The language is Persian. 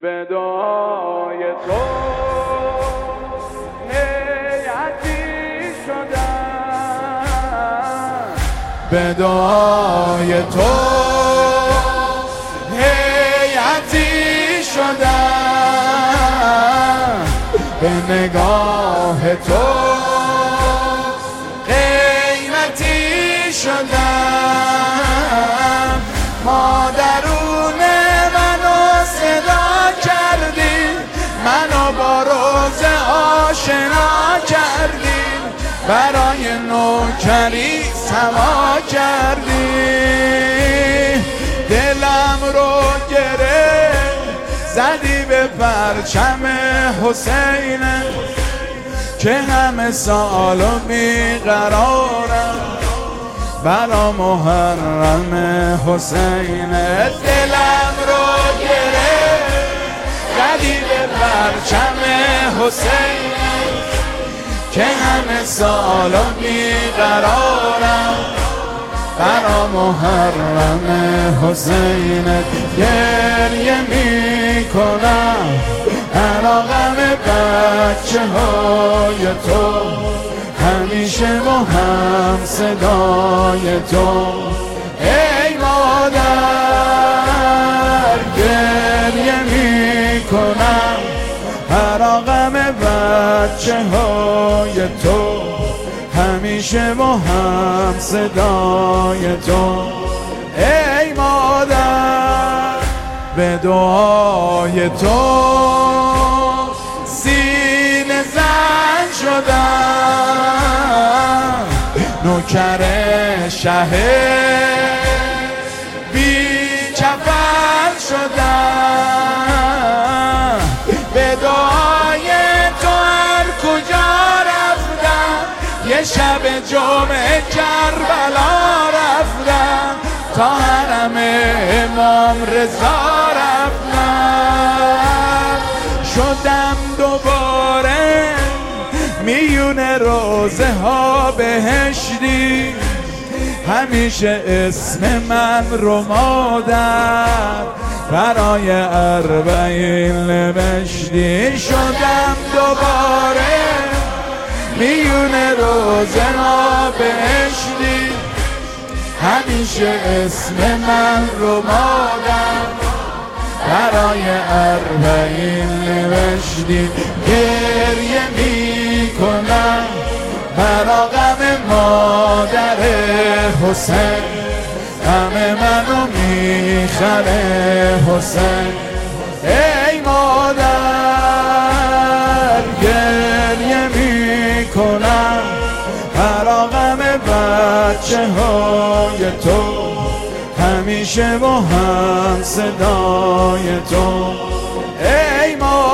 به دعای تو هیئتی شدم، به دعای تو هیئتی شدم، به نگاه تو قیمتی شدم. مادرون منو صدا کردی، منو با روز آشنا کردی، برای نوکری سوا کردی. دلم رو گرفت زدی به پرچم حسین، که همه سالو بیقرارم برا محرم حسین. دلم رو گرفت زدی به پرچم حسین، که همه سالو بیقرارم برا محرم حسین. گریه می کنم برا غم بچه های تو، همیشه با هم صدای تو. ای مادر گریه می کنم برا غم بچه های تو، همیشه با هم صدای تو. ای مادر به دعای تو سینه زن شدم، نوکر شه بی کفن شدم. به دعای تو هر کجا رفتم، یه شب جمعه کربلا رفتم، تا حرم امام رضا رفتم. شدم دوباره میون روزه ها بهشتی، همیشه اسم من رو مادر برای اربعین نوشتی. شدم دوباره میون روزه ها بهشتی، همیشه اسم من رو مادر برای اربعین نوشتی. گریه می کنم برا غم مادر حسین، غم منو میخره حسین. ای مادر گریه می کنم برا غم بچه های تو، همیشه با هم صدای تو. ای مادر